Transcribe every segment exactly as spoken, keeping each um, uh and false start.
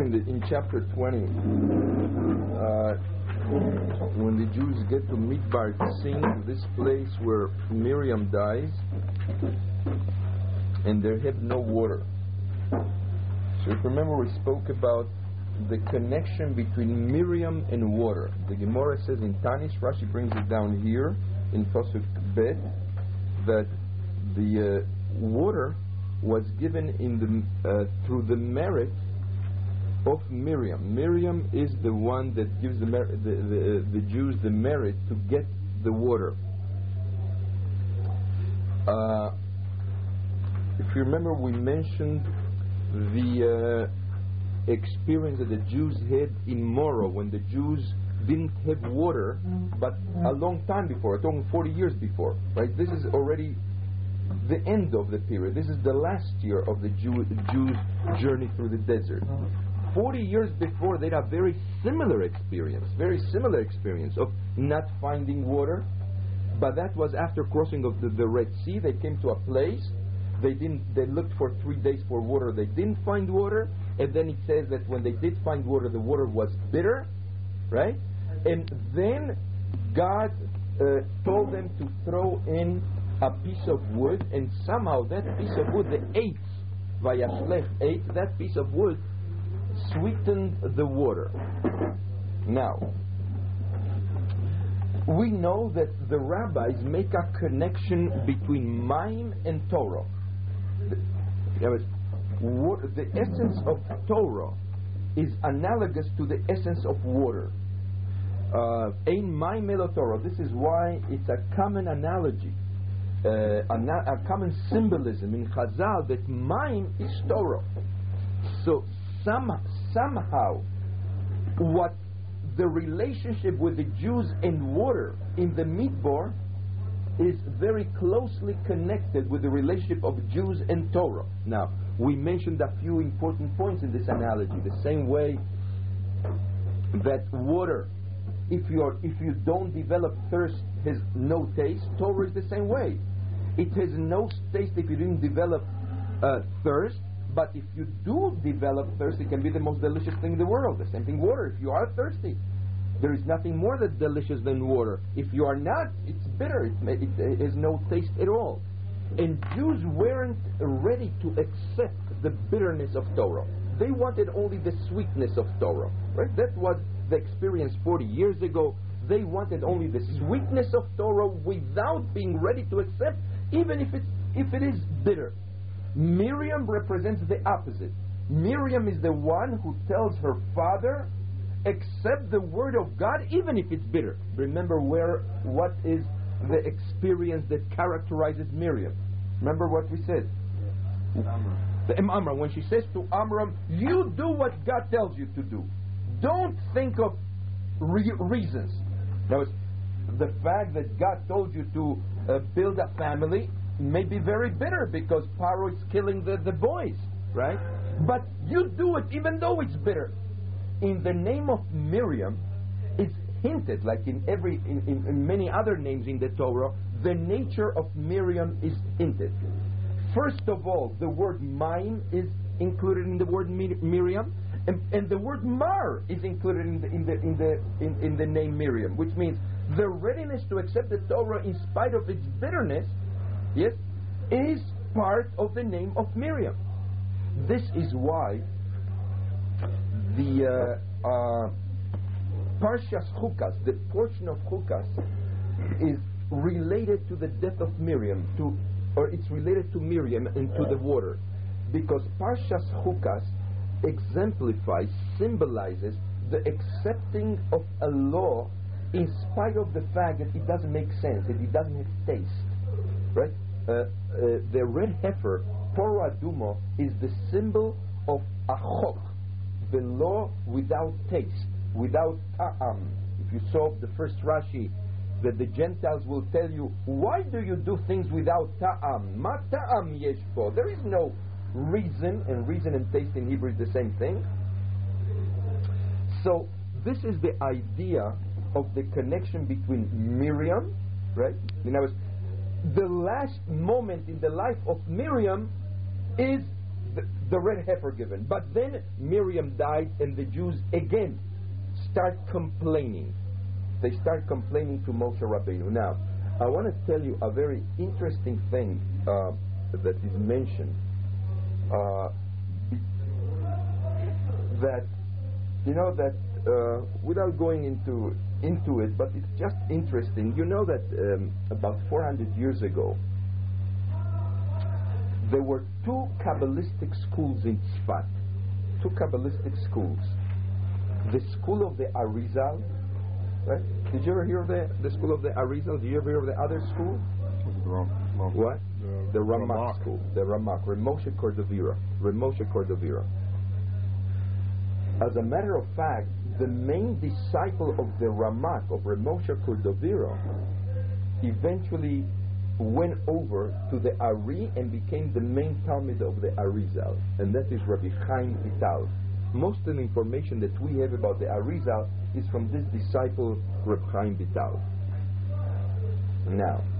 in, the, in chapter twenty, uh, when the Jews get to Midbar Tzin, this place where Miriam dies, and they have no water. So if you remember, we spoke about the connection between Miriam and water. The Gemara says in Tanis, Rashi brings it down here in Pasuk Bet, that the uh, water was given in the uh, through the merit of Miriam. Miriam is the one that gives the, mer- the, the, uh, the Jews the merit to get the water. Uh, if you remember, we mentioned the uh, experience that the Jews had in Moro when the Jews didn't have water, but a long time before, talking forty years before, right? This is already the end of the period. This is the last year of the Jew, Jews' journey through the desert. forty years before, they had a very similar experience, very similar experience of not finding water, but that was after crossing of the, the Red Sea. They came to a place, they didn't. They looked for three days for water, they didn't find water, and then it says that when they did find water, the water was bitter, right? And then God uh, told them to throw in a piece of wood, and somehow that piece of wood, the eight, Vayashlech eight, that piece of wood sweetened the water. Now, we know that the rabbis make a connection between Mayim and Torah. The, the essence of Torah is analogous to the essence of water. Ein Mayim elo Torah. This is why it's a common analogy, uh, a, a common symbolism in Chazal that Mayim is Torah. So some, somehow, what the relationship with the Jews and water in the Midbar is very closely connected with the relationship of Jews and Torah. Now, we mentioned a few important points in this analogy. The same way that water, if you are, if you don't develop thirst, has no taste. Torah is the same way. It has no taste if you didn't develop uh, thirst. But if you do develop thirst, it can be the most delicious thing in the world. The same thing, water. If you are thirsty, there is nothing more that's delicious than water. If you are not, it's bitter. It, it, it has no taste at all. And Jews weren't ready to accept the bitterness of Torah. They wanted only the sweetness of Torah. Right? That was the experience forty years ago. They wanted only the sweetness of Torah without being ready to accept, even if it's if it is bitter. Miriam represents the opposite. Miriam is the one who tells her father, accept the word of God even if it's bitter. Remember where what is the experience that characterizes Miriam. Remember what we said? The Amram, when she says to Amram, you do what God tells you to do. Don't think of re- reasons. Now, the fact that God told you to uh, build a family may be very bitter because Paro is killing the, the boys, right? But you do it even though it's bitter. In the name of Miriam, it's hinted, like in every in, in, in many other names in the Torah, the nature of Miriam is hinted. First of all, the word Mayim is included in the word Miriam, and, and the word Mar is included in the in the in the in, in the name Miriam, which means the readiness to accept the Torah in spite of its bitterness, yes, is part of the name of Miriam. This is why the uh, uh, Parshas Chukas, the portion of Chukas, is related to the death of Miriam, to, or it's related to Miriam and to the water, because Parshas Chukas exemplifies, symbolizes the accepting of a law in spite of the fact that it doesn't make sense, that it doesn't have taste, right? Uh, uh, the red heifer, Poro Adumo, is the symbol of Achok, the law without taste, without ta'am. If you saw the first Rashi, that the Gentiles will tell you, why do you do things without ta'am? Ma ta'am yeshbo. There is no reason, and reason and taste in Hebrew is the same thing. So this is the idea of the connection between Miriam, right? In other words, the last moment in the life of Miriam is the, the red heifer given. But then Miriam died, and the Jews again start complaining. They start complaining to Moshe Rabbeinu. Now, I want to tell you a very interesting thing uh, that is mentioned. Uh, that, you know, that uh, without going into into it, but it's just interesting. You know that um, about four hundred years ago, there were two Kabbalistic schools in Tzfat. Two Kabbalistic schools. The school of the Arizal, right? Did you ever hear of the, the school of the Arizal? Did you ever hear of the other school? What? The, the Ramak, Ramak school. The Ramak. Ramoshe Cordovera. Ramoshe Cordovera. As a matter of fact, the main disciple of the Ramak, of Ramoshe Cordovera, eventually went over to the Ari and became the main Talmud of the Arizal, and that is Rabbi Chaim Vital. Most of the information that we have about the Arizal is from this disciple, Rabbi Chaim Vital. Now,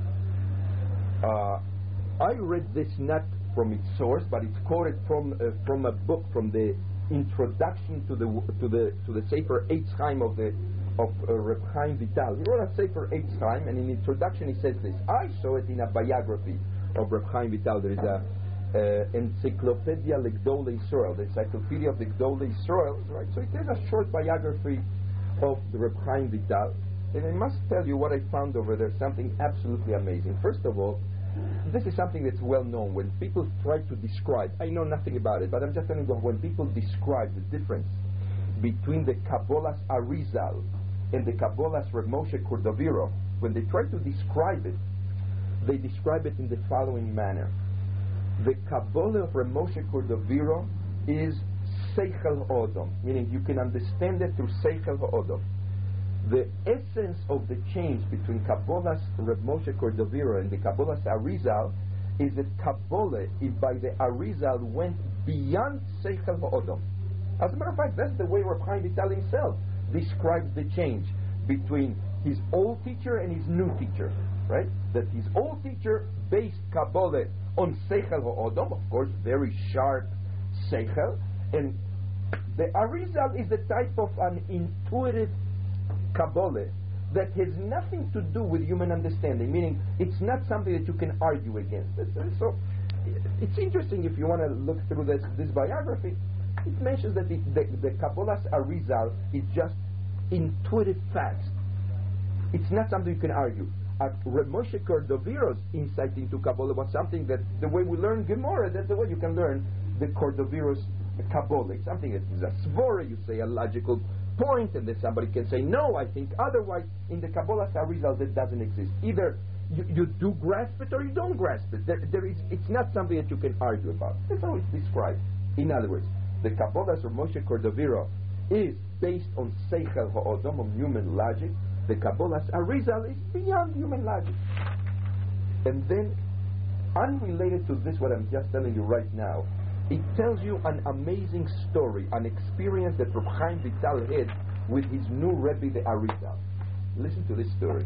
uh, I read this not from its source, but it's quoted from uh, from a book, from the introduction to the to the to the Sefer Eitz Chaim of the of uh, Reb Chaim Vital. He wrote a Sefer Eitz Chaim, and in the introduction he says this. I saw it in a biography of Reb Chaim Vital. There is a uh, Encyclopedia Legdolei Israel, the Encyclopedia of the Legdolei Israel, right? So it is a short biography of the Reb Chaim Vital, and I must tell you what I found over there, something absolutely amazing. First of all, this is something that's well known. When people try to describe, I know nothing about it, but I'm just telling you, when people describe the difference between the Kabbalah's Arizal and the Kabbalah's Reb Moshe Cordovero, when they try to describe it, they describe it in the following manner. The Kabbalah of Reb Moshe Cordovero is Seichel Ha'odom, meaning you can understand it through Seichel Ha'odom. The essence of the change between Kabbalah's Reb Moshe Cordovero and the Kabbalah's Arizal is that Kabbalah, by the Arizal, went beyond Seichel Ha'odom. As a matter of fact, that's the way Reb Chaim Vital himself describes the change between his old teacher and his new teacher, right? That his old teacher based Kabbalah on Seichel Ha'odom, of course, very sharp Seichel, and the Arizal is the type of an intuitive Kabbalah that has nothing to do with human understanding, meaning it's not something that you can argue against. So it's interesting if you want to look through this, this biography. It mentions that the, the, the Kabbalah's Arizal is just intuitive facts. It's not something you can argue. Uh, Reb Moshe Cordovero's insight into Kabbalah was something that the way we learn Gemara, that's the way you can learn the Cordovero's Kabbalah. It's something that is a svora, you say a logical point, and then somebody can say, no, I think otherwise. In the Kabbalah's Arizal, that doesn't exist. Either you, you do grasp it or you don't grasp it. There, there is, it's not something that you can argue about. That's how it's described. In other words, the Kabbalah's of Moshe Cordovero is based on Seichel Ha'odom, on human logic. The Kabbalah's Arizal is beyond human logic. And then, unrelated to this, what I'm just telling you right now, it tells you an amazing story, an experience that Reb Chaim Vital had with his new Rebbe, the Arizal. Listen to this story.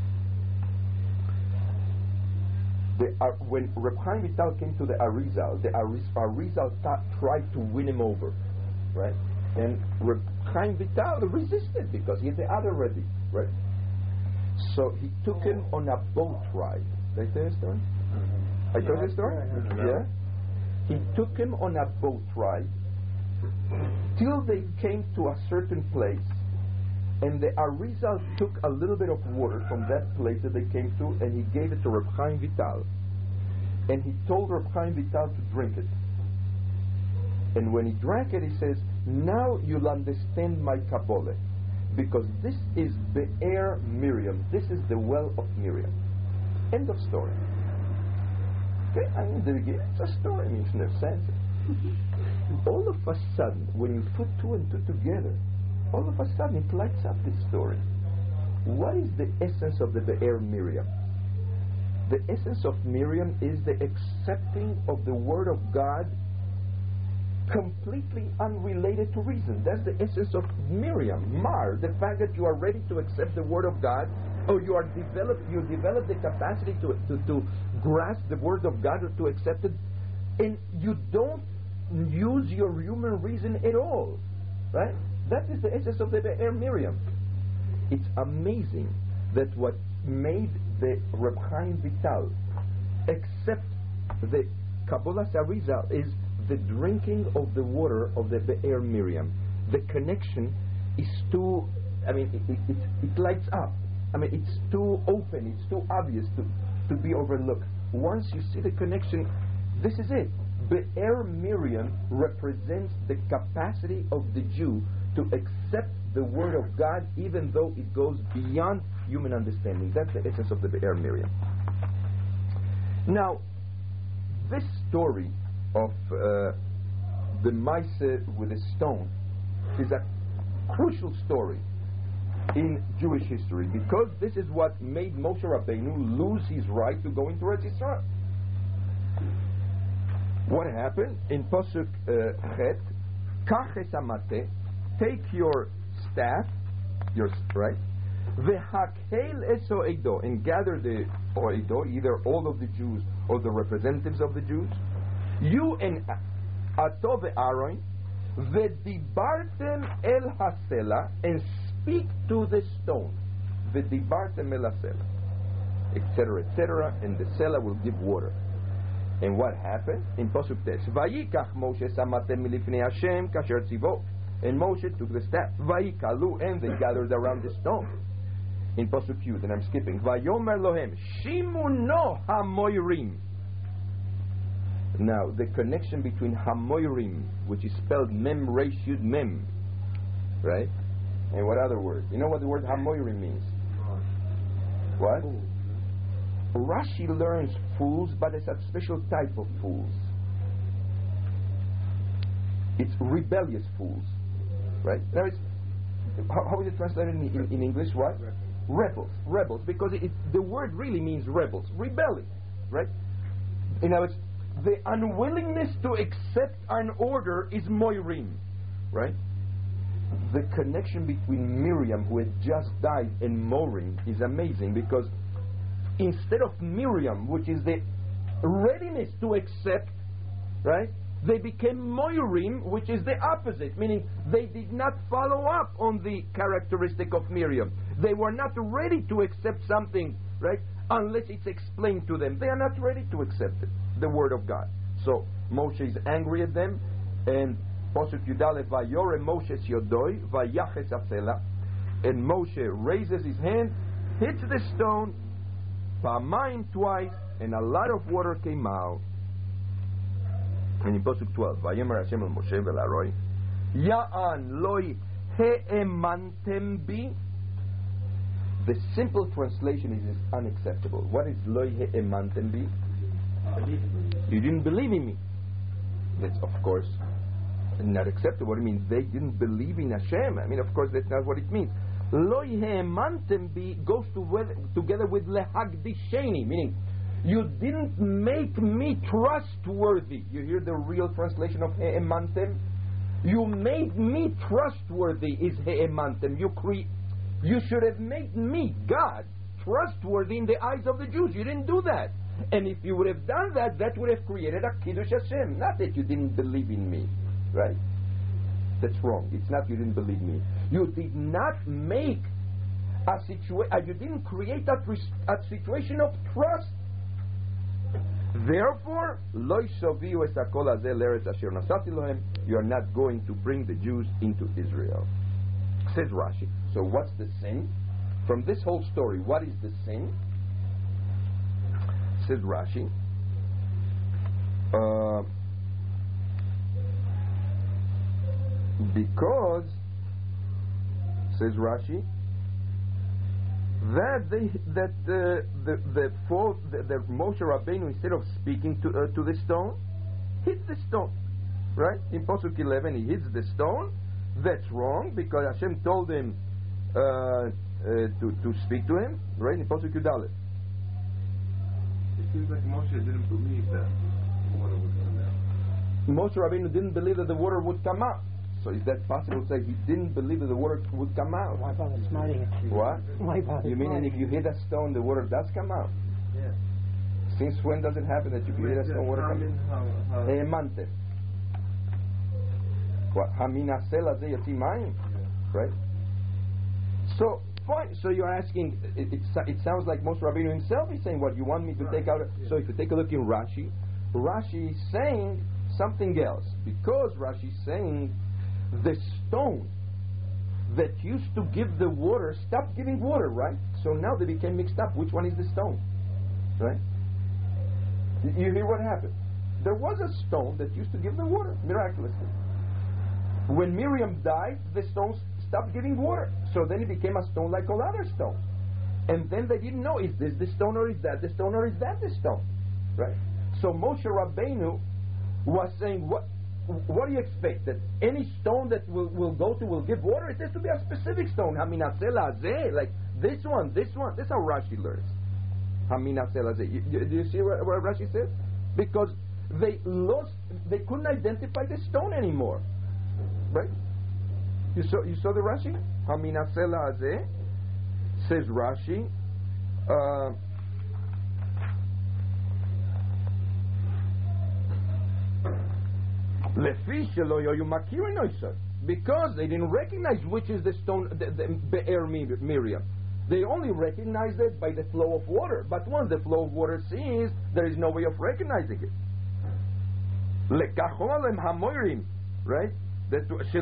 The, uh, when Reb Chaim Vital came to the Arizal, the Ariz- Arizal ta- tried to win him over, right? And Reb Chaim Vital resisted because he had the other Rebbe, right? So he took him on a boat ride. Did I tell you the story? Mm-hmm. I told you the story? Yeah. yeah. He took him on a boat ride till they came to a certain place, and the Arizal took a little bit of water from that place that they came to, and he gave it to Reb Chaim Vital, and he told Reb Chaim Vital to drink it. And when he drank it, he says, now you'll understand my Kabbalah, because this is Be'er Miriam, this is the well of Miriam. End of story. Okay, I mean, it's a story, it makes no sense. All of a sudden, when you put two and two together, all of a sudden it lights up this story. What is the essence of the Be'er Miriam? The essence of Miriam is the accepting of the Word of God completely unrelated to reason. That's the essence of Miriam, Mar, the fact that you are ready to accept the Word of God, or you are develop you develop the capacity to, to, to grasp the Word of God or to accept it, and you don't use your human reason at all, right? That is the essence of the Be'er Miriam. It's amazing that what made the Reb Chaim Vital accept the Kabbalas Arizal is the drinking of the water of the Be'er Miriam. The connection is too, I mean, it, it, it, it lights up. I mean, it's too open, it's too obvious to, to be overlooked. Once you see the connection, this is it. Be'er Miriam represents the capacity of the Jew to accept the word of God even though it goes beyond human understanding. That's the essence of the Be'er Miriam. Now, this story of uh, the Maaseh with a stone is a crucial story in Jewish history because this is what made Moshe Rabbeinu lose his right to go into Eretz Yisrael. What happened? In Pasuk uh, Chet, Kach es hamate, take your staff, your right, v'hakel es oedo, and gather the oedo, either all of the Jews or the representatives of the Jews, you and Ato ve'Aaron, v'dibartem el hasela, and speak to the stone, v'dibartem el hasela, etc., et cetera, and the sela will give water. And what happened? In Pasuk Tes, Vayikach Moshe samatem milifnei Hashem kasher tzivo, and Moshe took the staff, Vayikalu, and they gathered around the stone. In Pasuk Yud, and I'm skipping, Vayomer lohem shimu no hamoirim. Now, the connection between Hamoirim, which is spelled Mem Resh Yud Mem, right? And what other word? You know what the word Hamoirim means? What? Rashi learns fools, but it's a special type of fools. It's rebellious fools, right? Now, it's, how, how is it translated in, in, in English? What? Rebels. Rebels, because it, it, the word really means rebels, rebelling, right? In other words, the unwillingness to accept an order is Moirim, right? The connection between Miriam, who had just died, and Morim is amazing because instead of Miriam, which is the readiness to accept, right, they became Moirim, which is the opposite, meaning they did not follow up on the characteristic of Miriam. They were not ready to accept something, right, unless it's explained to them. They are not ready to accept it, the word of God. So Moshe is angry at them, and Posuk Yudale Vayore Moshe Yodoi Vayaches Asela, and Moshe raises his hand, hits the stone, Pa'amayim twice, and a lot of water came out. And in Pasuk twelve, Vayomer Hashem el Moshe ve'Aaroi, Ya'an loi he'emantem bi. The simple translation is, is unacceptable. What is loi he'emantem bi? You didn't believe in me. That's of course not acceptable. It means they didn't believe in Hashem. I mean, of course, that's not what it means. Loi he'emantem bi goes to with, together with lehagdisheni, meaning you didn't make me trustworthy. You hear the real translation of he'emantem? You made me trustworthy is he'emantem. You cre- You should have made me, God, trustworthy in the eyes of the Jews. You didn't do that. And if you would have done that, that would have created a Kiddush Hashem. Not that you didn't believe in me, right? That's wrong. It's not you didn't believe me. You did not make a situation, uh, you didn't create a, tr- a situation of trust. Therefore, lo yishoviu es hakol hazeh le'eretz asher nasati lohem. You are not going to bring the Jews into Israel. Says Rashi. So what's the sin? From this whole story, what is the sin? Says Rashi. Uh, because, says Rashi, that they that uh, the the fault the, the Moshe Rabbeinu, instead of speaking to uh, to the stone, hits the stone, right? In Pasuk eleven, he hits the stone. That's wrong because Hashem told him uh, uh, to to speak to him, right? In Pasuk Yudalet. It seems like Moshe didn't believe that the water would come out. Moshe Rabbeinu didn't believe that the water would come out. So is that possible to say he didn't believe that the water would come out? Why bother smiting at you? What? Why bother You mean smiting? if you hit a stone, the water does come out? Yeah. Since when does it happen that if you hit a stone, water comes out? How, how, He'emante. what? Haminasel hazeh yotzi mayim, right? So fine. So you're asking. It, it, it sounds like Moshe Rabbeinu himself is saying, "What you want me to right. take out?" Yeah. So if you take a look in Rashi, Rashi is saying something else, because Rashi is saying the stone that used to give the water stopped giving water, right? So now they became mixed up. Which one is the stone, right? You hear what happened? There was a stone that used to give the water miraculously. When Miriam died, the stones stopped giving water. So then it became a stone like all other stones. And then they didn't know, is this the stone or is that the stone or is that the stone? Right? So Moshe Rabbeinu was saying, what what do you expect? That any stone that will, will go to will give water? It has to be a specific stone. Haminasel hazeh, like this one, this one. This is how Rashi learns. Haminasel hazeh. You, you, do you see what, what Rashi says? Because they lost, they couldn't identify the stone anymore. Right? You saw you saw the Rashi? Haminasel hazeh, says Rashi. Uh, because they didn't recognize which is the stone, the, the Be'er Miriam. They only recognized it by the flow of water. But once the flow of water ceases, there is no way of recognizing it. Right? That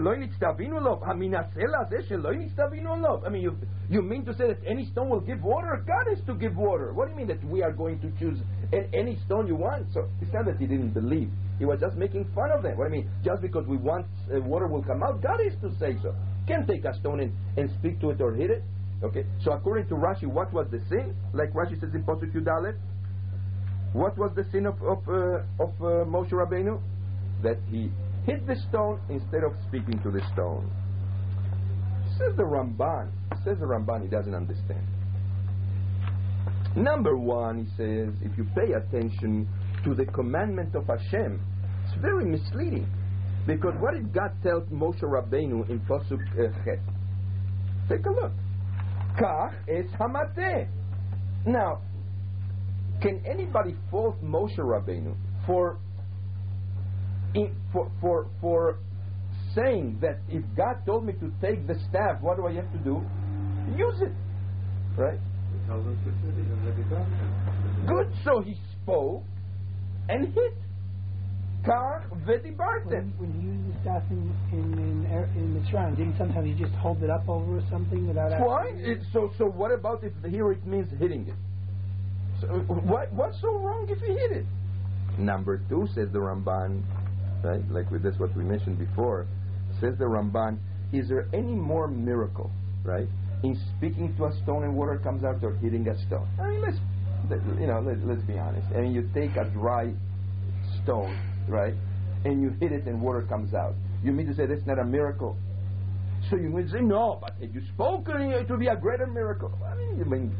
I mean, you, you mean to say that any stone will give water? God is to give water. What do you mean that we are going to choose any stone you want? So it's not that he didn't believe. He was just making fun of them. What do you mean? Just because we want uh, water will come out, God is to say so. Can't take a stone and, and speak to it or hit it. Okay. So according to Rashi, what was the sin? Like Rashi says in Pasuk Yudalet, what was the sin of of, uh, of uh, Moshe Rabbeinu? That he hit the stone instead of speaking to the stone. Says the Ramban. Says the Ramban, he doesn't understand. Number one, he says, if you pay attention to the commandment of Hashem, it's very misleading. Because what did God tell Moshe Rabbeinu in Pasuk uh, Chet? Take a look. Kach es hamateh. Now, can anybody fault Moshe Rabbeinu for In, for, for for saying that if God told me to take the staff, what do I have to do? Use it. Right? Good, so he spoke and hit. Kach v'dibartem. When, when you use the staff in in in, in Mitzrayim, didn't sometimes you just hold it up over something without Why? It, so so what about if here it means hitting it? So what what's so wrong if you hit it? Number two, says the Ramban. Right, like with this, what we mentioned before, says the Ramban, is there any more miracle, right, in speaking to a stone and water comes out or hitting a stone? I mean, let's, you know, let, let's be honest. I mean, you take a dry stone, right, and you hit it and water comes out. You mean to say that's not a miracle? So you would say, no, but had you spoken, it would be a greater miracle. I mean, I mean,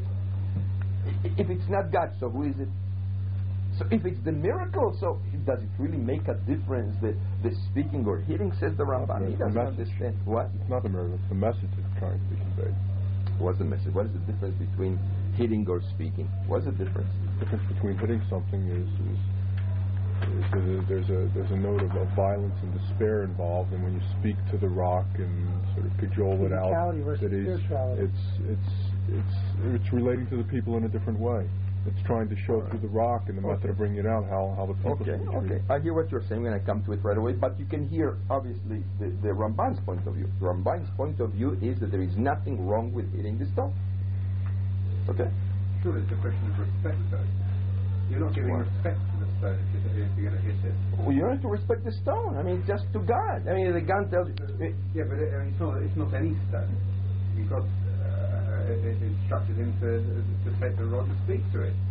if it's not God, so who is it? So if it's the miracle, so does it really make a difference, the, the speaking or hitting, says the Ramban? He doesn't understand. What? It's not the miracle, it's the message it's trying to be conveyed. What's the message? What is the difference between hitting or speaking? What's the difference? The difference between hitting something is, is, is that there's a there's a note of, of violence and despair involved, and when you speak to the rock and sort of cajole it out, that is, it's, it's, it's, it's relating to the people in a different way. It's trying to show through the rock and the method of bringing it out how, how the people okay, should be okay. treated. I hear what you're saying and I come to it right away, but you can hear, obviously, the, the Ramban's point of view. The Ramban's point of view is that there is nothing wrong with hitting the stone. Okay? Sure, it's a question of respect, though. You're not giving what? respect to the stone if you're, if you're going to hit it. Well, you don't have to respect the stone. I mean, just to God. I mean, the gun tells you... It, yeah, but it, it's, not, it's not any stone. You've got... Uh, it, it instructed him to, to take the rod and speak to it.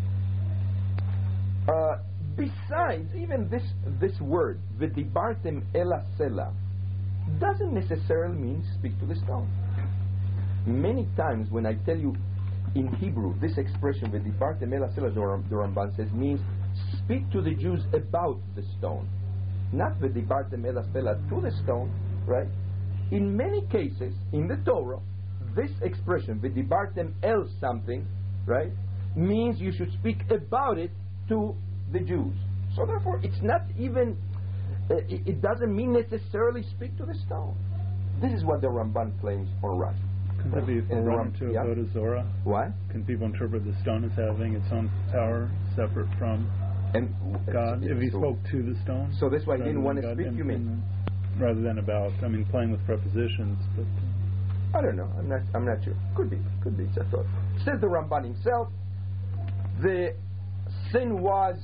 Uh, besides, even this this word, v'dibartem ela sela, doesn't necessarily mean speak to the stone. Many times when I tell you in Hebrew, this expression, v'dibartem ela sela, the Ramban says, means speak to the Jews about the stone. Not v'dibartem ela sela, to the stone, right? In many cases, in the Torah, this expression, v'dibartem el something, right, means you should speak about it to the Jews. So therefore, it's not even it, it doesn't mean necessarily speak to the stone. This is what the Ramban claims on Rashi. Can it be foreign to yeah. Avodah Zorah? What? Can people interpret the stone as having its own power separate from and God? If he so spoke to the stone? So that's why he didn't want to speak, you mean? Rather than about, I mean, playing with prepositions. But uh, I don't know. I'm not I'm not sure. Could be. Could be. Just thought. Says the Ramban himself, the sin was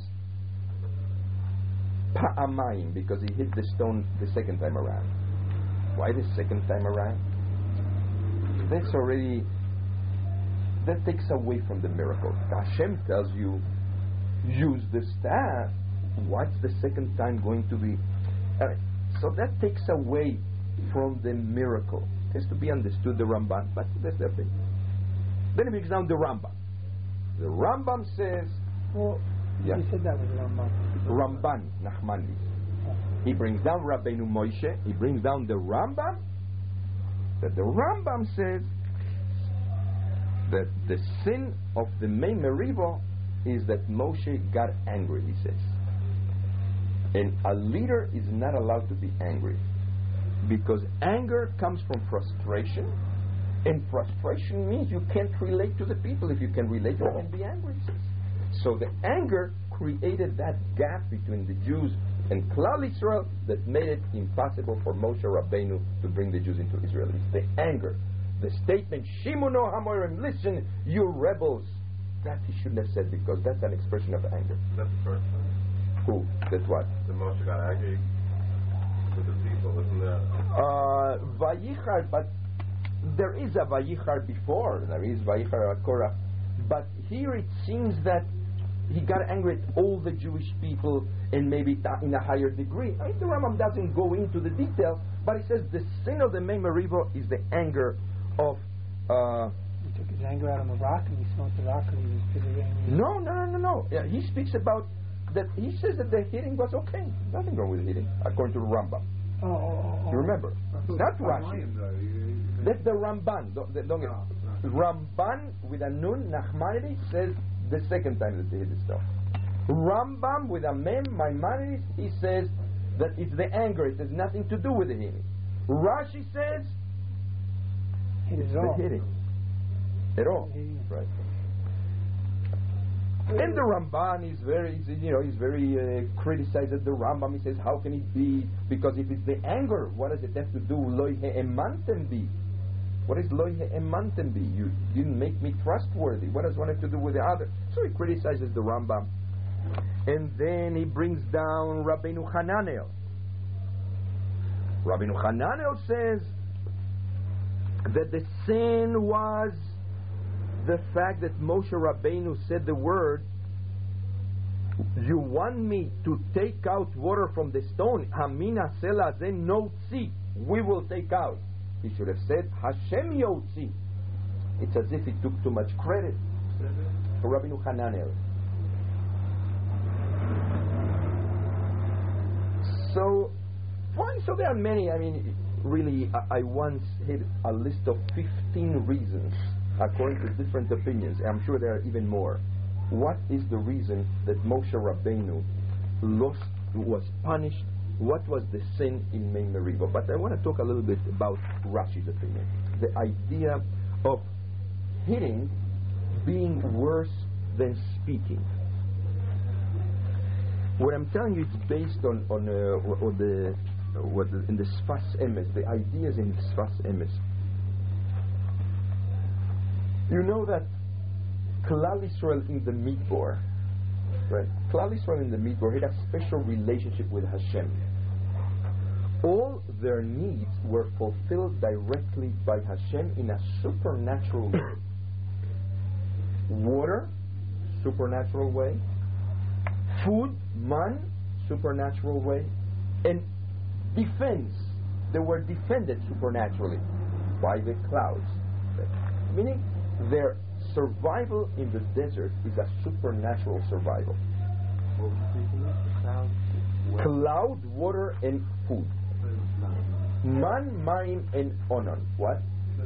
pa'amayim, because he hit the stone the second time around. Why the second time around? That's already, that takes away from the miracle. Hashem tells you, use the staff. What's the second time going to be? Uh, so that takes away from the miracle. It has to be understood, the Ramban, but that's the thing. Then he brings down the Rambam. The Rambam says, well, yeah. you said that was Rambam. Ramban, Nachmanides. He brings down Rabbeinu Moshe, he brings down the Rambam, that the Rambam says that the sin of the main Meriva is that Moshe got angry, he says. And a leader is not allowed to be angry, because anger comes from frustration, and frustration means you can't relate to the people. If you can relate, you can be angry, he says. So the anger created that gap between the Jews and Klal Yisrael that made it impossible for Moshe Rabbeinu to bring the Jews into Israel. It's the anger. The statement, Shimuno Hamorim, listen, you rebels. That he shouldn't have said, because that's an expression of anger. That's the first one. Who? That's what? The Moshe got angry with the people, isn't that? Uh, Vayichar, but there is a Vayichar before. There is Vayichar Korah. But here it seems that he got angry at all the Jewish people, and maybe in a higher degree. I think the Rambam doesn't go into the detail, but he says the sin of the main Meriva is the anger of... Uh, he took his anger out on the rock, and he smoked the rock, and he was pretty angry. No, no, no, no, no. Yeah, he speaks about that. He says that the hitting was okay. Nothing wrong with the hitting, according to the Rambam. Oh, oh, oh, you remember? Not Rashi. Though, That's the Ramban. Don't, don't get no, no. Ramban with a nun, Nachmanides, says the second time that they hit the stone. Rambam with a mem, Maimonides, he says that it's the anger. It has nothing to do with the hitting. Rashi says it is the all. hitting. At all. Right. And the Ramban is very, you know, he's very uh, criticized at the Rambam. He says, how can it be? Because if it's the anger, what does it have to do? Loi he'emanten bi. What is loi he'emanten bi? You didn't make me trustworthy. What does one have to do with the other? So he criticizes the Rambam. And then he brings down Rabbeinu Hananel. Rabbeinu Hananel says that the sin was the fact that Moshe Rabbeinu said the word, you want me to take out water from the stone, Hamina Sela Zen Notzi, we will take out. He should have said, Hashem Yotzi. It's as if he took too much credit for Rabbeinu Hananel. So, fine, so there are many, I mean, really, I, I once had a list of fifteen reasons according to different opinions. I'm sure there are even more. What is the reason that Moshe Rabbeinu lost, was punished? What was the sin in Mei Meriva? But I want to talk a little bit about Rashi's opinion. The idea of hitting being worse than speaking. What I'm telling you is based on on, uh, on the what the, in the Sfas Emes, the ideas in Sfas Emes. You know that Klal Yisrael in the Midbar, right? Klal Yisrael in the Midbar had a special relationship with Hashem. All their needs were fulfilled directly by Hashem in a supernatural way. Water, supernatural way. Food, man, supernatural way. And defense, they were defended supernaturally by the clouds. Right? Meaning, their survival in the desert is a supernatural survival. Cloud, water, and food. Man, Maim, and Onan. What?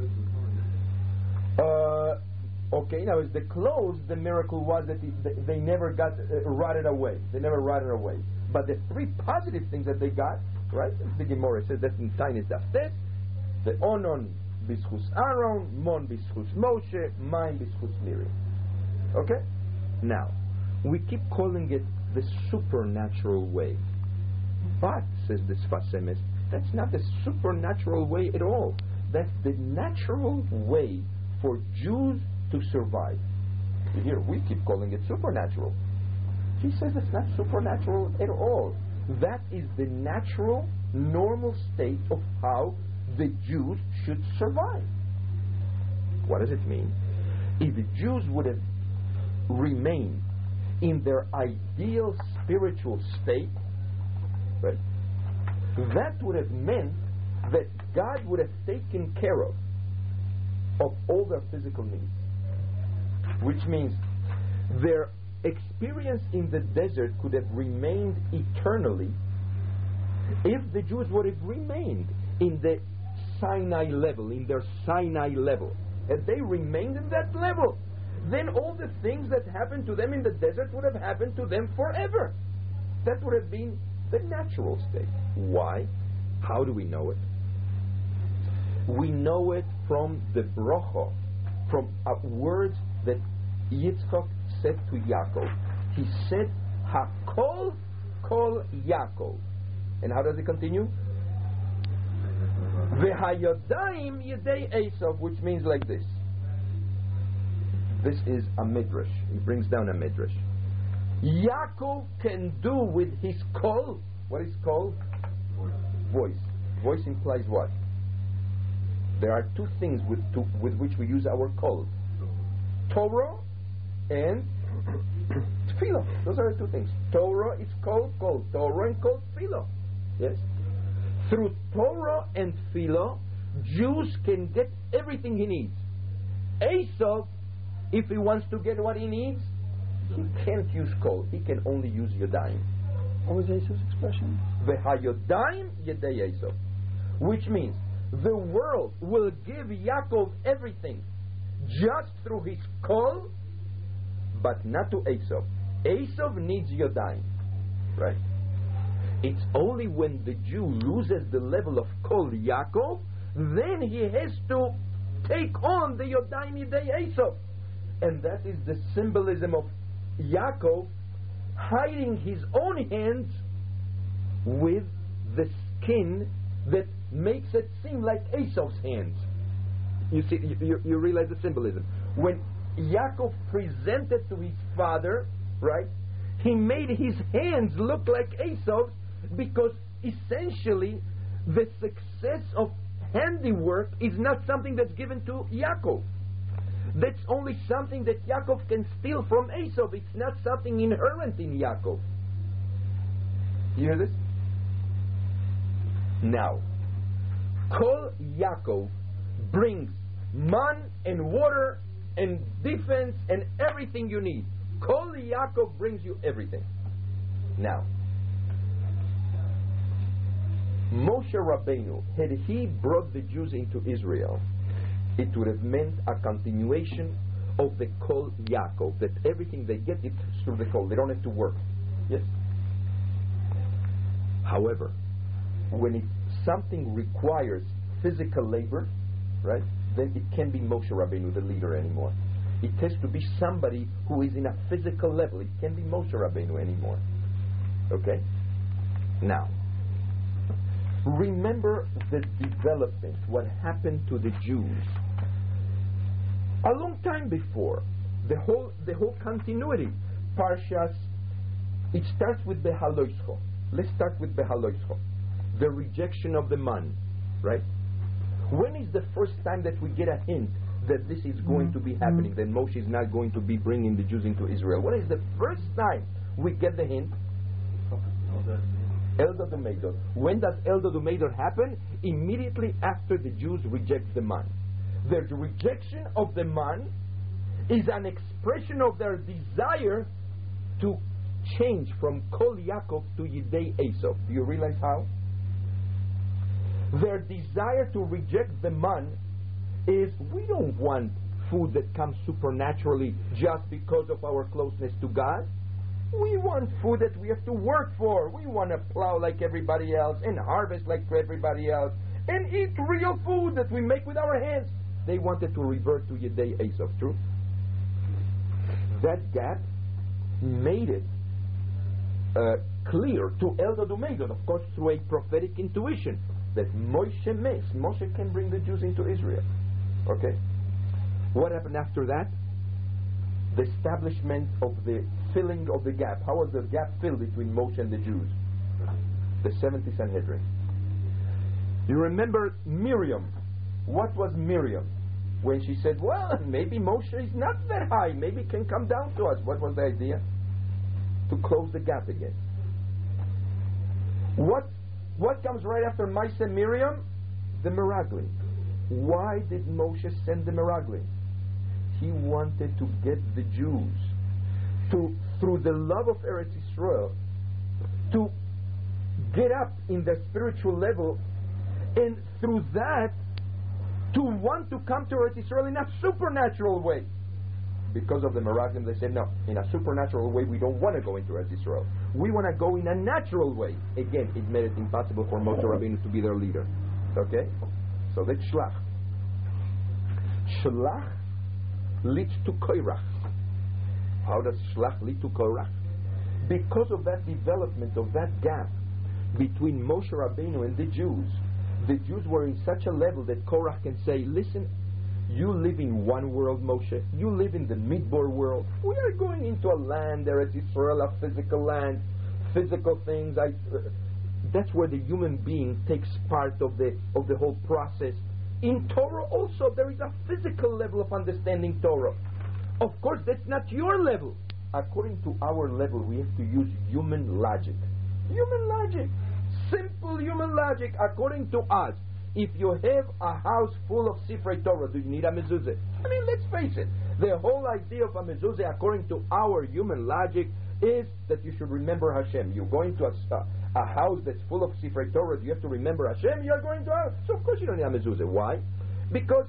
Uh, okay, now as the clothes, the miracle was that they, they never got uh, rotted away. They never rotted away. But the three positive things that they got, right? The Gemara says that in Tainis Daftes, the Onon B'schus Aaron, Mon B'schus Moshe, Mayim B'schus Miriam. Okay? Now, we keep calling it the supernatural way. But, says the Sfas Emes, that's not the supernatural way at all. That's the natural way for Jews to survive. Here, we keep calling it supernatural. He says it's not supernatural at all. That is the natural, normal state of how the Jews should survive. What does it mean? If the Jews would have remained in their ideal spiritual state, right, that would have meant that God would have taken care of of all their physical needs, which means their experience in the desert could have remained eternally if the Jews would have remained in the Sinai level, in their Sinai level. If they remained in that level, then all the things that happened to them in the desert would have happened to them forever. That would have been the natural state. Why? How do we know it? We know it from the brocha, from uh, words that Yitzchak said to Yaakov. He said, Hakol kol Yaakov. And how does it continue? V'hayodayim yedei Esav, which means like this. This is a midrash. He brings down a midrash. Yaakov can do with his kol. What is kol? Voice. Voice. Voice implies what? There are two things with, to, with which we use our kol. Torah and tefillah. Those are the two things. Torah is called kol. Torah and called tefillah. Yes. Through Torah and tefillah, Jews can get everything he needs. Esav, if he wants to get what he needs, he can't use kol. He can only use yodayim. What was Esav's expression? V'hayodayim yedei Esav, which means the world will give Yaakov everything just through his kol, but not to Esav. Esav needs yodayim, right? It's only when the Jew loses the level of kol Yaakov, then he has to take on the yodayim yedei Esav, and that is the symbolism of Yaakov hiding his own hands with the skin that makes it seem like Esav's hands. You see, you, you realize the symbolism. When Yaakov presented to his father, right, he made his hands look like Esav's, because essentially the success of handiwork is not something that's given to Yaakov. That's only something that Yaakov can steal from Esav. It's not something inherent in Yaakov. You hear this? Now, Kol Yaakov brings man and water and defense and everything you need. Kol Yaakov brings you everything. Now, Moshe Rabbeinu, had he brought the Jews into Israel, it would have meant a continuation of the Kol Yaakov, that everything they get it through the Kol. They don't have to work. Yes? However, when it, something requires physical labor, right, then it can't be Moshe Rabbeinu, the leader, anymore. It has to be somebody who is in a physical level. It can't be Moshe Rabbeinu anymore. Okay? Now, remember the development, what happened to the Jews. A long time before, the whole the whole continuity. Parshas, it starts with Behaloischo. Let's start with Behaloischo. The rejection of the man, right? When is the first time that we get a hint that this is going to be happening, that Moshe is not going to be bringing the Jews into Israel? What is the first time we get the hint? Eldad Umeidot. When does Eldad Umeidot happen? Immediately after the Jews reject the man. Their rejection of the man is an expression of their desire to change from Kol Yaakov to Yidei Esav. Do you realize how? Their desire to reject the man is, we don't want food that comes supernaturally just because of our closeness to God. We want food that we have to work for. We want to plow like everybody else and harvest like everybody else and eat real food that we make with our hands. They wanted to revert to Yedei Esav, true? That gap made it uh, clear to Eldad Umeidot, of course, through a prophetic intuition, that Moshe makes. Moshe can bring the Jews into Israel. Okay? What happened after that? The establishment of the filling of the gap. How was the gap filled between Moshe and the Jews? The seventy Sanhedrin. You remember Miriam. What was Miriam? When she said, well, maybe Moshe is not that high. Maybe he can come down to us. What was the idea? To close the gap again. What what comes right after Maaseh Miriam? The Meraglim. Why did Moshe send the Meraglim? He wanted to get the Jews to, through the love of Eretz Yisrael, to get up in their spiritual level, and through that to want to come to Eretz Yisrael in a supernatural way. Because of the Meraglim, they said, no, in a supernatural way we don't want to go into Eretz Yisrael. We want to go in a natural way. Again, it made it impossible for Moshe Rabbeinu to be their leader. Okay? So that's Shlach. Shlach leads to Koirach. How does Shlach lead to Koirach? Because of that development, of that gap between Moshe Rabbeinu and the Jews, the Jews were in such a level that Korach can say, listen, you live in one world, Moshe. You live in the Midbar world. We are going into a land, Eretz Yisrael, a physical land, physical things. I, uh, that's where the human being takes part of the of the whole process. In Torah also, there is a physical level of understanding Torah. Of course, that's not your level. According to our level, we have to use human logic. Human logic. Simple human logic. According to us, if you have a house full of Sifrei Torah, do you need a mezuzah? I mean, let's face it. The whole idea of a mezuzah, according to our human logic, is that you should remember Hashem. You're going to a, a house that's full of Sifrei Torah, you have to remember Hashem, you're going to a... So of course you don't need a mezuzah. Why? Because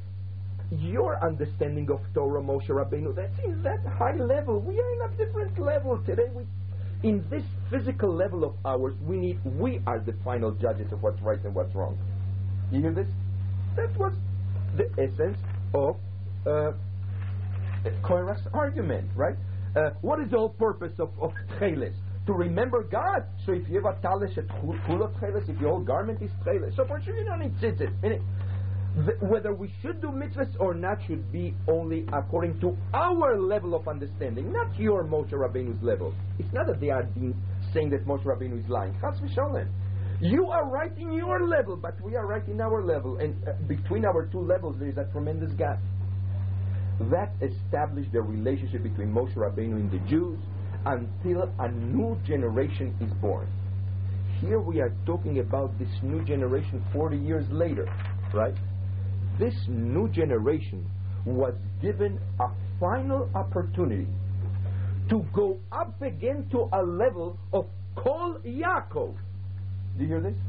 your understanding of Torah, Moshe Rabbeinu, that's in that high level. We are in a different level today. We, in this physical level of ours, we need, we are the final judges of what's right and what's wrong. You hear this? That was the essence of uh, Korach's argument, right? Uh, what is the whole purpose of, of Tcheles? To remember God. So if you have a talish at Chulot Tcheles, if your whole garment is Tcheles, so for sure you don't need tzitzit. Meaning, whether we should do mitzvahs or not should be only according to our level of understanding, not your Moshe Rabbeinu's level. It's not that they are being, saying that Moshe Rabbeinu is lying. Chas v'sholem. You are right in your level, but we are right in our level. And uh, between our two levels, there is a tremendous gap. That established the relationship between Moshe Rabbeinu and the Jews until a new generation is born. Here we are talking about this new generation forty years later, right? This new generation was given a final opportunity to go up again to a level of Kol Yaakov. Do you hear this?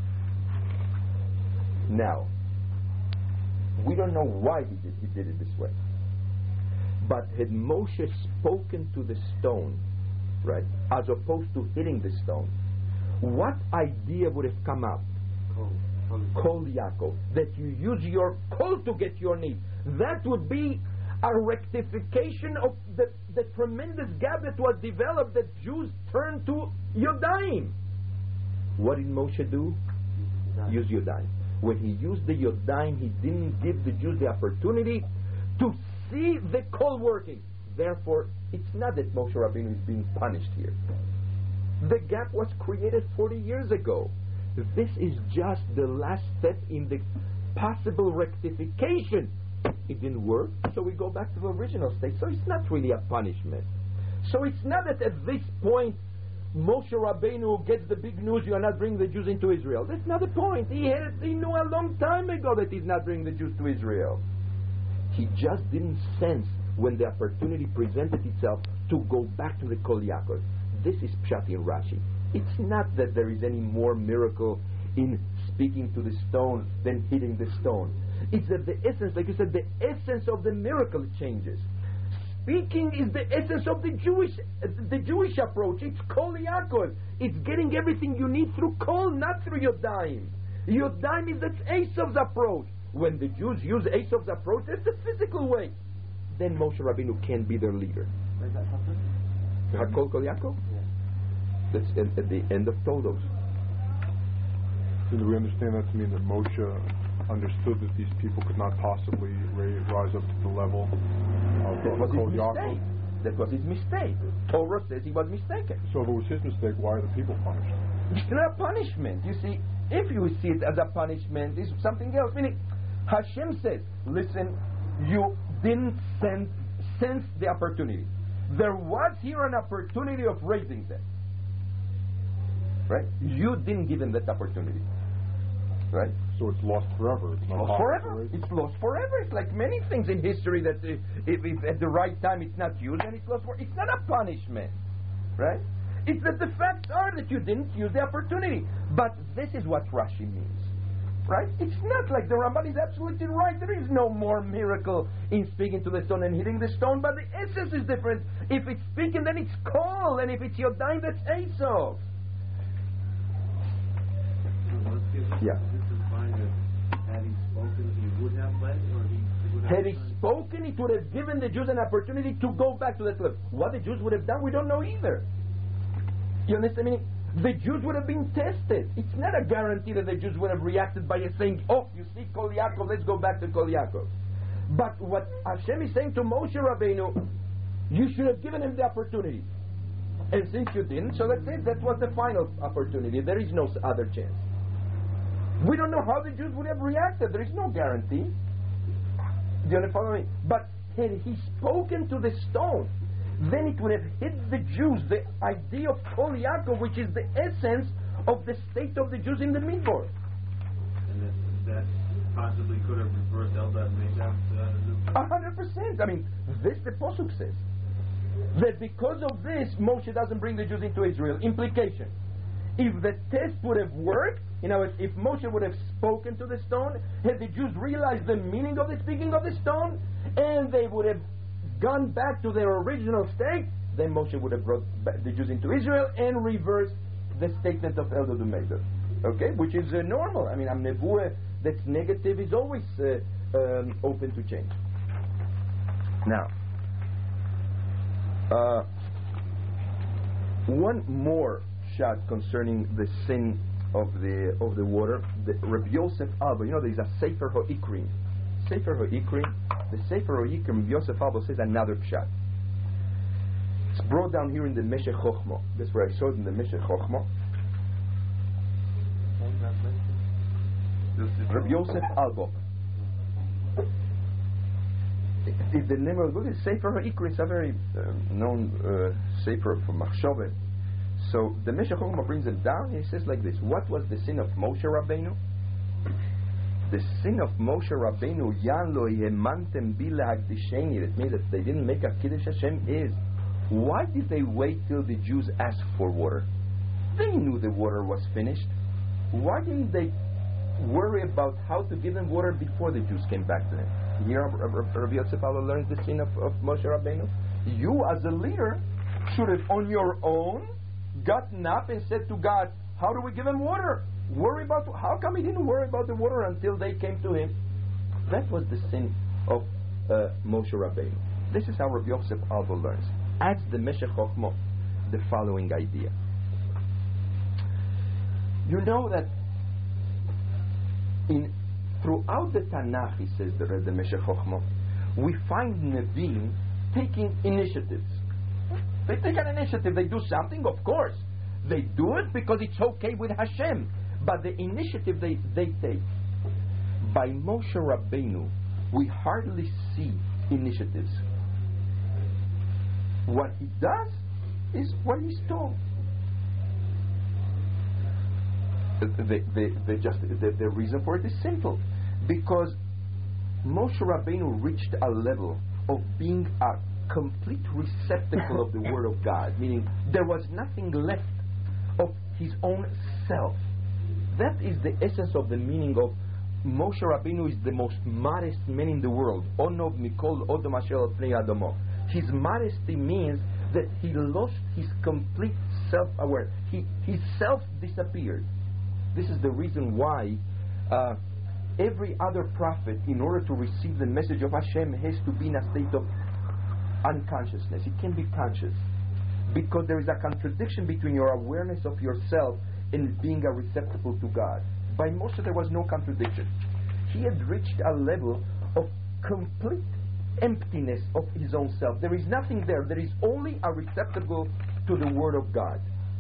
Now, we don't know why he did, he did it this way. But had Moshe spoken to the stone, right, as opposed to hitting the stone, what idea would have come up? Kol Yaakov. That you use your kol to get your need. That would be a rectification of the, the tremendous gap that was developed that Jews turned to Yodayim. What did Moshe do? Yodayim. Use Yodayim. When he used the Yodayim, he didn't give the Jews the opportunity to see the kol working. Therefore, it's not that Moshe Rabbeinu is being punished here. The gap was created forty years ago. This is just the last step in the possible rectification. It didn't work, so we go back to the original state. So it's not really a punishment. So it's not that at this point Moshe Rabbeinu gets the big news, you are not bringing the Jews into Israel. That's not the point. He had, he knew a long time ago that he's not bringing the Jews to Israel. He just didn't sense when the opportunity presented itself to go back to the Kol Yaakov. This is Pshat in Rashi. It's not that there is any more miracle in speaking to the stone than hitting the stone. It's that the essence, like you said, the essence of the miracle changes. speaking is the essence of the Jewish the Jewish approach. It's Kol Yaakov. It's getting everything you need through Kol, not through Yodayim. Yodayim is that's Esav's approach. When the Jews use Esav's approach, that's the physical way. Then Moshe Rabbeinu can't be their leader. Where's that from? Hakol Kol Yaakov? Yeah. That's at, at the end of Todos. So do we understand that to mean that Moshe understood that these people could not possibly ra- rise up to the level of That was Kol his Yaakov? mistake. That was his mistake. Torah says he was mistaken. So if it was his mistake, why are the people punished? It's not a punishment. You see, if you see it as a punishment, it's something else. Meaning, Hashem says, listen, you didn't send, sense the opportunity. There was here an opportunity of raising them. Right? You didn't give them that opportunity. Right? So it's lost forever. It's not Lost forever. raise it? It's lost forever. It's like many things in history that uh, if, if at the right time it's not used, then it's lost forever. It's not a punishment. Right? It's that the facts are that you didn't use the opportunity. But this is what Rashi means. Right? It's not like the Ramban is absolutely right. There is no more miracle in speaking to the stone and hitting the stone, but the essence is different. If it's speaking, then it's Kol, and if it's Yodayim, that's Esau. Yeah. Had he spoken, he would have led, or he would have Had he spoken, it would have given the Jews an opportunity to go back to that level. What the Jews would have done, we don't know either. You understand? I mean, the Jews would have been tested. It's not a guarantee that the Jews would have reacted by saying, oh, you see Kol Yaakov, let's go back to Kol Yaakov. But what Hashem is saying to Moshe Rabbeinu, you should have given him the opportunity. And since you didn't, so that's it. That was the final opportunity. There is no other chance. We don't know how the Jews would have reacted. There is no guarantee. Do you follow me? But had he spoken to the stone, then it would have hit the Jews the idea of Kol Yaakov, which is the essence of the state of the Jews in the Midbar. And that, that possibly could have reversed Eldad and Medad. A hundred percent. I mean, this the Pasuk says. That because of this, Moshe doesn't bring the Jews into Israel. Implication. If the test would have worked, you know, if Moshe would have spoken to the stone, had the Jews realized the meaning of the speaking of the stone, and they would have gone back to their original state, then Moshe would have brought the Jews into Israel and reversed the statement of Eldad Umeidot. Okay? Which is uh, normal. I mean, a nevuah that's negative is always uh, um, open to change. Now, uh, one more shot concerning the sin of the of the water. The Rabbi Yosef Albo, you know, there is a Sefer HaIkrim. Sefer HaIkrim, the Sefer HaIkrim, Rabbi Yosef Albo says another shot. It's brought down here in the Meshech Chochmah. That's where I saw it in the Meshech Chochmah. Rabbi Yosef Albo. If the name of the book is Sefer HaIkrim, it's a very uh, known uh, Sefer from Machshaveh. So the Meshech Chochmah brings it down. He says like this: what was the sin of Moshe Rabbeinu? The sin of Moshe Rabbeinu, Yan lo yemantem bi lahakdisheni. That means that they didn't make a kiddush Hashem. Is why did they wait till the Jews asked for water? They knew the water was finished. Why didn't they worry about how to give them water before the Jews came back to them? Here, Rabbi Yosef Albo learns the sin of, of Moshe Rabbeinu. You, as a leader, should have on your own gotten up and said to God, how do we give him water? Worry about, how come he didn't worry about the water until they came to him? That was the sin of uh, Moshe Rabbeinu. This is how Rabbi Yosef Albo learns. Adds the Meshech Chochmah the following idea. You know that in throughout the Tanakh, he says, the, the Meshech Chochmah, we find Nevi'im taking initiatives. They take an initiative, they do something, of course. They do it because it's okay with Hashem. But the initiative they, they take. By Moshe Rabbeinu, we hardly see initiatives. What he does is what he's told. The, the, the, the, just, the, the reason for it is simple. Because Moshe Rabbeinu reached a level of being a complete receptacle of the Word of God, meaning there was nothing left of his own self. That is the essence of the meaning of Moshe Rabbeinu is the most modest man in the world. Onov Mikol Odom Asher Al Pnei Adamo. His modesty means that he lost his complete self-awareness. He, his self disappeared. This is the reason why uh, every other prophet, in order to receive the message of Hashem, has to be in a state of unconsciousness. He can't be conscious. Because there is a contradiction between your awareness of yourself and being a receptacle to God. By Moshe there was no contradiction. He had reached a level of complete emptiness of his own self. There is nothing there. There is only a receptacle to the Word of God.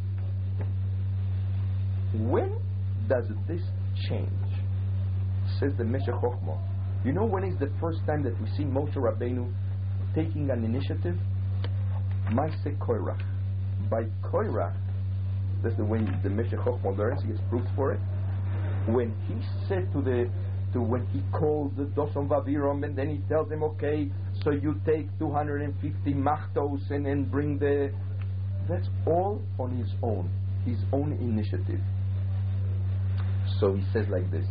When does this change? Says the Meshech Chochmah. You know when is the first time that we see Moshe Rabbeinu taking an initiative? Maaseh Korach. By Korach, that's the way the Meshech Chochmah learns, he gets proofs for it. When he said to the to when he called the Doson Vavirom, and then he tells them, okay, so you take two hundred fifty machtos and then bring the... That's all on his own, his own initiative. So he says like this.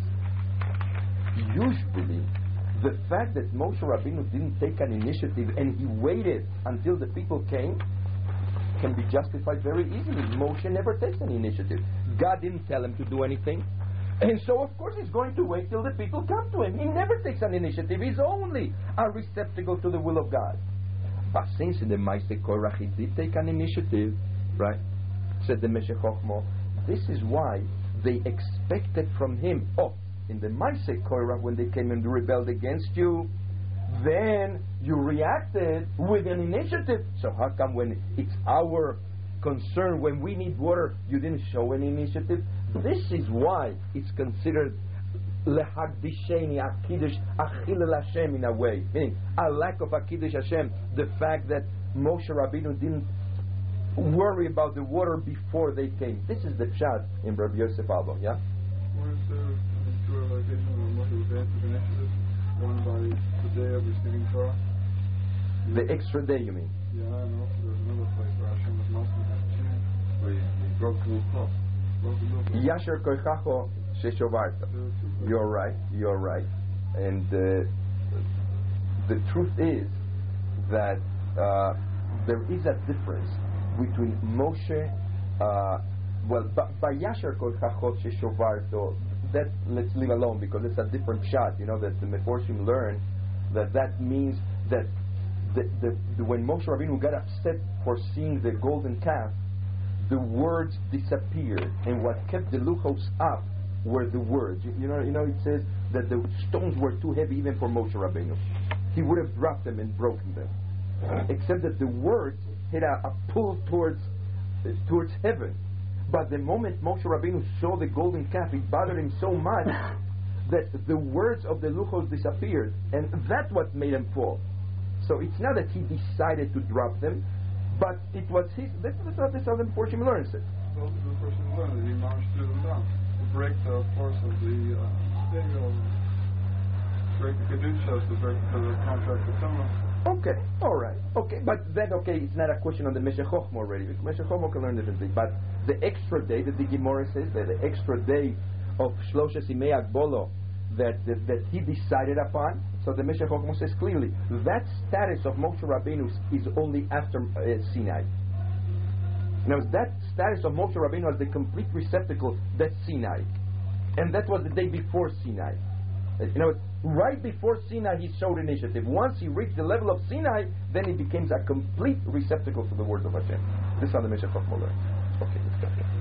Usually, the fact that Moshe Rabbeinu didn't take an initiative and he waited until the people came can be justified very easily. Moshe never takes an initiative. God didn't tell him to do anything. And so, of course, he's going to wait till the people come to him. He never takes an initiative. He's only a receptacle to the will of God. But since in the Maaseh Korach he did take an initiative, right, said the Meshech Chochmah, this is why they expected from him, oh, in the Maaseh Korach, when they came and rebelled against you, then you reacted with an initiative. So how come when it's our concern, when we need water, you didn't show any initiative? This is why it's considered lehakdisheni, a kiddush, achilel Hashem in a way, meaning a lack of a kiddush Hashem. The fact that Moshe Rabbeinu didn't worry about the water before they came. This is the pshat in Rabbi Yosef Albo, yeah? Where's the realization of what was answered in Exodus? One by the day of receiving Torah? The extra day, you mean? Yeah, I know. There's another place where Hashem was mostly Hashem, where he broke the law. Yasher koichacho sheshovarta. You're right. You're right. And uh, the truth is that uh, there is a difference between Moshe. Uh, well, by Yasher koichacho sheshovarta, that let's leave alone because it's a different shot. You know that the Meforshim learn that that means that the, the, the, when Moshe Rabbeinu got upset for seeing the golden calf, the words disappeared, and what kept the luchos up were the words. You, you know, you know, it says that the stones were too heavy even for Moshe Rabbeinu. He would have dropped them and broken them, except that the words had a, a pull towards uh, towards heaven. But the moment Moshe Rabbeinu saw the golden calf, it bothered him so much that the words of the luchos disappeared, and that's what made him fall. So it's not that he decided to drop them, but it was his. That's what the Southern Portion learns it. Well, the person learned that he marched through them down to break the force of the uh, break the kedushas, to break the contract with someone. Okay, all right, okay, but then okay, it's not a question on the Meshech Chochmah already. Meshech Chochmah can learn different things, but the extra day that the Gemara says that the extra day of Shloshes Yimei Hagbolo that, that that he decided upon. So the Meshech Chochmah says clearly that status of Moshe Rabbeinu is only after uh, Sinai. Now that status of Moshe Rabbeinu as the complete receptacle, that's Sinai, and that was the day before Sinai. Uh, you know, right before Sinai he showed initiative. Once he reached the level of Sinai, then he becomes a complete receptacle for the words of Hashem. This is how the Meshech Chochmah learns. Okay, let's go.